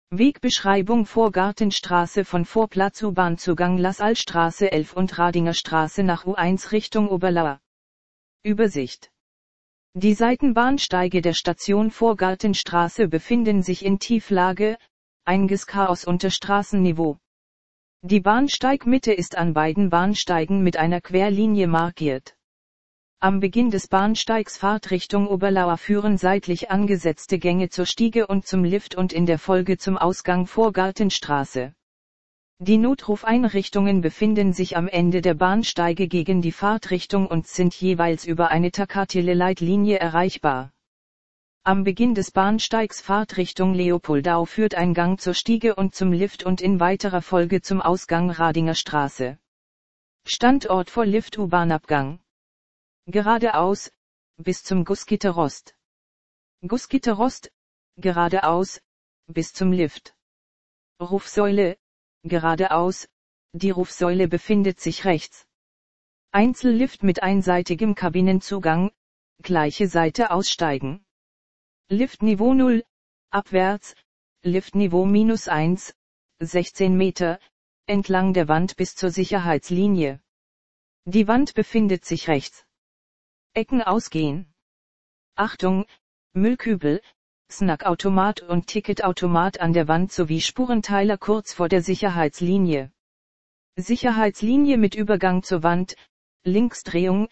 Wegbeschreibung Vorgartenstraße von Vorplatz U-Bahn-Zugang Lassalle-Straße 11 und Radinger Straße nach U1 Richtung Oberlauer. Übersicht. Die Seitenbahnsteige der Station Vorgartenstraße befinden sich in Tieflage, Eingangschaos unter Straßenniveau. Die Bahnsteigmitte ist an beiden Bahnsteigen mit einer Querlinie markiert. Am Beginn des Bahnsteigs Fahrtrichtung Oberlauer führen seitlich angesetzte Gänge zur Stiege und zum Lift und in der Folge zum Ausgang Vorgartenstraße. Die Notrufeinrichtungen befinden sich am Ende der Bahnsteige gegen die Fahrtrichtung und sind jeweils über eine Takatiele-Leitlinie erreichbar. Am Beginn des Bahnsteigs Fahrtrichtung Leopoldau führt ein Gang zur Stiege und zum Lift und in weiterer Folge zum Ausgang Radinger Straße. Standort vor Lift U-Bahn-Abgang. Geradeaus, bis zum Gussgitterrost. Gussgitterrost, geradeaus, bis zum Lift. Rufsäule, geradeaus, die Rufsäule befindet sich rechts. Einzellift mit einseitigem Kabinenzugang, gleiche Seite aussteigen. Liftniveau 0, abwärts, Liftniveau -1, 16 Meter, entlang der Wand bis zur Sicherheitslinie. Die Wand befindet sich rechts. Ecken ausgehen. Achtung, Müllkübel, Snackautomat und Ticketautomat an der Wand sowie Spurenteiler kurz vor der Sicherheitslinie. Sicherheitslinie mit Übergang zur Wand, Linksdrehung,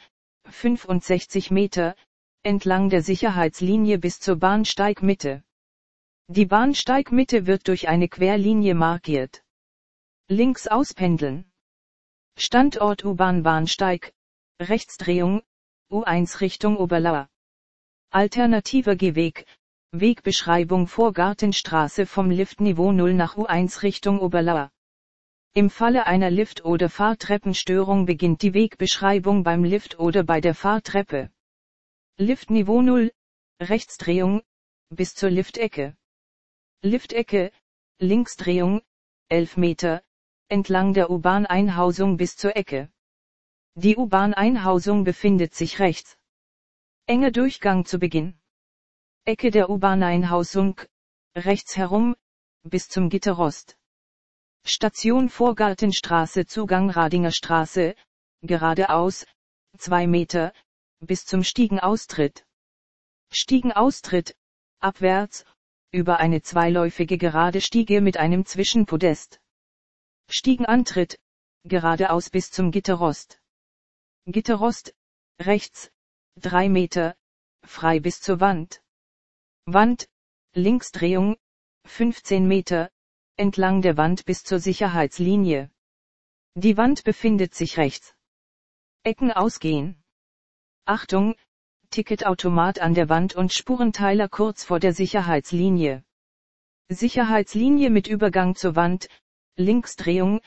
65 Meter, entlang der Sicherheitslinie bis zur Bahnsteigmitte. Die Bahnsteigmitte wird durch eine Querlinie markiert. Links auspendeln. Standort U-Bahn-Bahnsteig, Rechtsdrehung, U1 Richtung Oberlauer. Alternativer Gehweg, Wegbeschreibung Vorgartenstraße vom Liftniveau 0 nach U1 Richtung Oberlauer. Im Falle einer Lift- oder Fahrtreppenstörung beginnt die Wegbeschreibung beim Lift oder bei der Fahrtreppe. Liftniveau 0, Rechtsdrehung, bis zur Liftecke. Liftecke, Linksdrehung, 11 Meter, entlang der U-Bahn-Einhausung bis zur Ecke. Die U-Bahn-Einhausung befindet sich rechts. Enger Durchgang zu Beginn. Ecke der U-Bahn-Einhausung, rechts herum, bis zum Gitterrost. Station Vorgartenstraße Zugang Radinger Straße, geradeaus, 2 Meter, bis zum Stiegenaustritt. Stiegenaustritt, abwärts, über eine zweiläufige gerade Stiege mit einem Zwischenpodest. Stiegenantritt, geradeaus bis zum Gitterrost. Gitterrost, rechts, 3 Meter, frei bis zur Wand. Wand, Linksdrehung, 15 Meter, entlang der Wand bis zur Sicherheitslinie. Die Wand befindet sich rechts. Ecken ausgehen. Achtung, Ticketautomat an der Wand und Spurenteiler kurz vor der Sicherheitslinie. Sicherheitslinie mit Übergang zur Wand, Linksdrehung,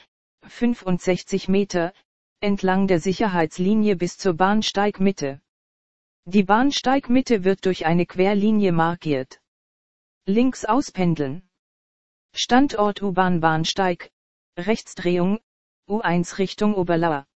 65 Meter, entlang der Sicherheitslinie bis zur Bahnsteigmitte. Die Bahnsteigmitte wird durch eine Querlinie markiert. Links auspendeln. Standort U-Bahn-Bahnsteig, Rechtsdrehung, U1 Richtung Oberlauer.